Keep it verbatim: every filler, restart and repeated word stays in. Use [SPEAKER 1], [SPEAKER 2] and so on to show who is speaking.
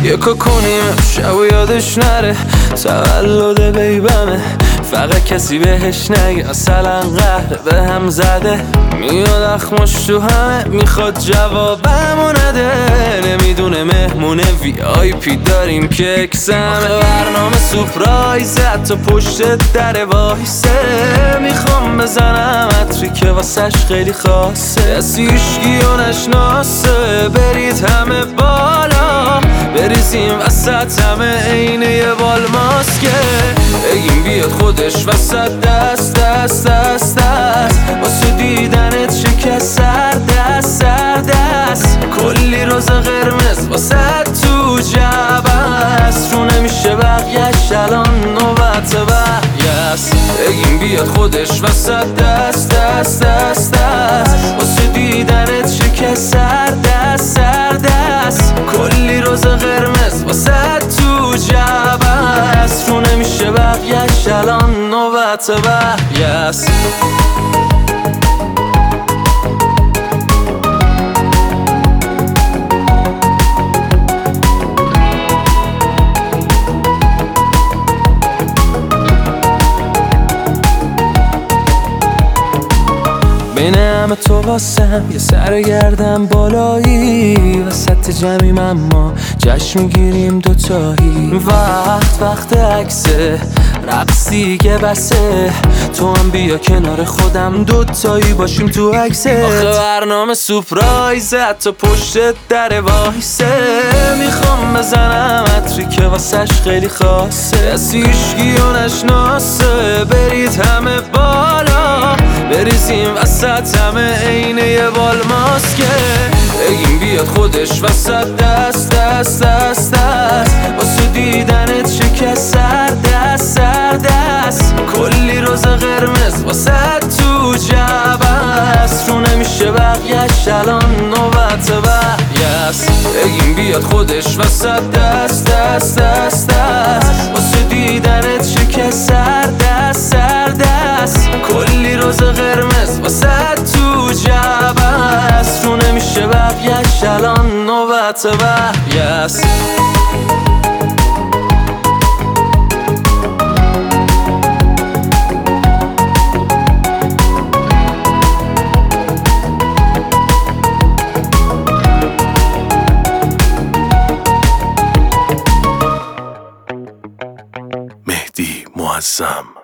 [SPEAKER 1] یکو کنیم شب و یادش نره، تولد بیبمه فقط کسی بهش نگه مثلا قهر به هم زده. میاد اخماش تو همه میخواد جوابمو نده، نمیدونه مهمونه وی آی پی داریم که اکسمه. برنامه سورپرایزه حتی پشت در وایسه، میخوام بزنم عطری که واسش خیلی خاصه. کسی هیچکی و نشناسه، برید همه بالا بریزیم وسط همه عین یه بال ماسکه. بگیم بیاد خودش وسط دست دست دست دست، واسه دیدنت شکست سر دست سر دست. کلی روز قرمز واسه تو جبست، رو نمیشه بقیهش الان نوبت بقیه‌ست. بگیم بیاد خودش وسط دست دست دست دست، واسه دیدنت شکست سر دست سر دست. کلی روز قرمز واسه تو جبست، رو نمیشه بقیهش الان نوبت بقیه‌ست. بین همه تو واسم یه سر گردم بالایی، وسط جمعیم اما جشن میگیریم دوتایی. وقت وقت عکسه رقص دیگه بسه، تو هم بیا کنار خودم دوتایی باشیم تو عکسه. آخه برنامه سورپرایزه حتی پشت در وایسه، میخوام بزنم عطری که واسش خیلی خاصه. کسی هیچکی و نشناسه، برید همه بالا بریزیم وسط همه عین یه بال ماسکه. بگیم بیاد خودش وسط دست دست دست دست، واسه دیدنت شکست سر دست سر دست. کلی روز قرمز واسه تو جبست، رو نمیشه بقیهش الان نوبت بقیه‌ست. بگیم بیاد خودش وسط دست دست دست دست، واسه دیدنت شکست سر دست سر دست. کلی روز قرمز واسه تو جبست، رو نمیشه بقیهش الان نوبت بقیه‌ست.
[SPEAKER 2] مهدی معظم.